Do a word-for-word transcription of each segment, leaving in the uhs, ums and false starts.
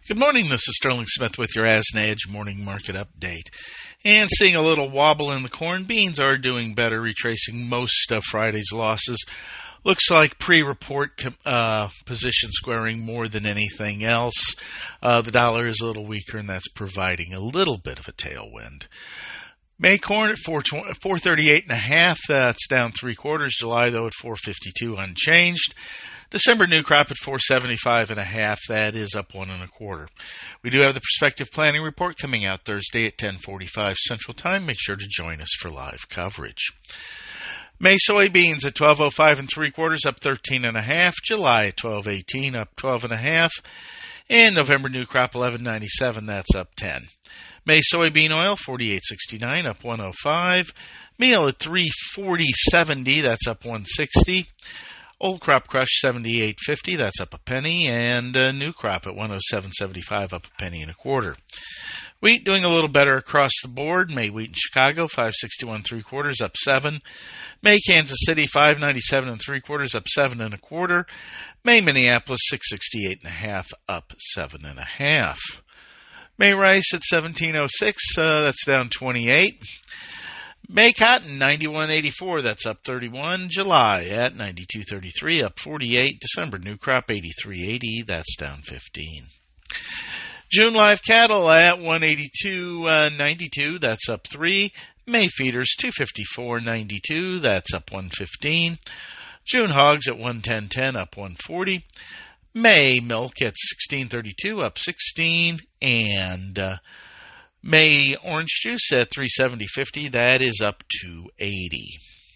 Good morning, this is Sterling Smith with your Asna Edge morning market update. And seeing a little wobble in the corn, beans are doing better, retracing most of Friday's losses. Looks like pre-report uh, position squaring more than anything else. Uh, the dollar is a little weaker, and that's providing a little bit of a tailwind. May corn at four thirty-eight and a half, that's down three quarters. July, though, at four fifty-two, unchanged. December new crop at four seventy-five and a half, that is up one and a quarter. We do have the prospective planning report coming out Thursday at ten forty-five Central Time. Make sure to join us for live coverage. May soybeans at twelve oh five and three quarters, up thirteen and a half. July at twelve eighteen, up twelve and a half. And November new crop eleven ninety-seven, that's up ten. May soybean oil forty-eight sixty-nine, up one oh five. Meal at three forty seventy, that's up one sixty. Old crop crush seventy-eight fifty, that's up a penny, and uh, new crop at one oh seven seventy-five, up a penny and a quarter. Wheat doing a little better across the board. May wheat in Chicago five sixty-one three quarters, up seven. May Kansas City five ninety-seven and three quarters, up seven and a quarter. May Minneapolis six sixty-eight and a half, up seven and a half. May rice at seventeen oh six, uh, that's down twenty-eight. May cotton ninety-one eighty-four, that's up thirty-one. July at ninety-two thirty-three, up forty-eight. December new crop eighty-three eighty, that's down fifteen. June live cattle at one eighty-two ninety-two, that's up three. May feeders two fifty-four ninety-two, that's up one fifteen. June hogs at one ten ten, up one forty. May milk at sixteen thirty-two, up sixteen. And uh, May orange juice at three seventy fifty, that is up two eighty.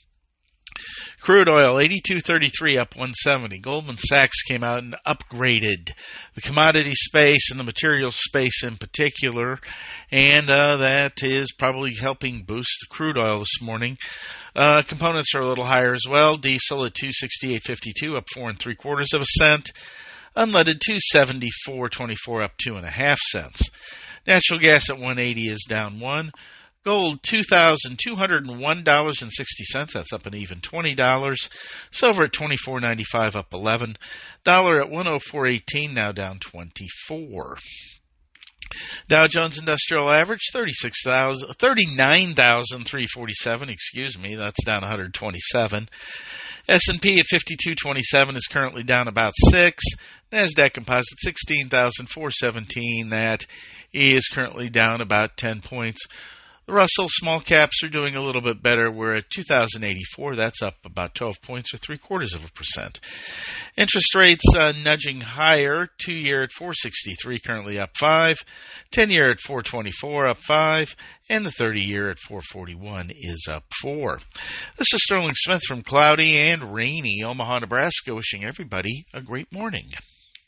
Crude oil eighty-two thirty-three, up one seventy. Goldman Sachs came out and upgraded the commodity space and the materials space in particular, and uh, that is probably helping boost the crude oil this morning. Uh, components are a little higher as well. Diesel at two sixty-eight fifty-two, up four and three quarters of a cent. Unleaded two seventy-four twenty-four, up two and a half cents. Natural gas at one eighty is down one. Gold two thousand two hundred one dollars and sixty cents, that's up an even twenty dollars. Silver at twenty-four ninety-five, up eleven. Dollar at one oh four eighteen, now down twenty-four. Dow Jones Industrial Average thirty-six thousand, thirty-nine thousand three hundred forty-seven, excuse me, that's down one hundred twenty-seven. S and P at fifty-two twenty-seven is currently down about six. Nasdaq Composite sixteen thousand four hundred seventeen, that is currently down about ten points. The Russell small caps are doing a little bit better. We're at two thousand eighty-four. That's up about twelve points or three quarters of a percent. Interest rates uh, nudging higher. Two-year at four sixty-three, currently up five. Ten-year at four twenty-four, up five. And the thirty-year at four forty-one is up four. This is Sterling Smith from cloudy and rainy Omaha, Nebraska, wishing everybody a great morning.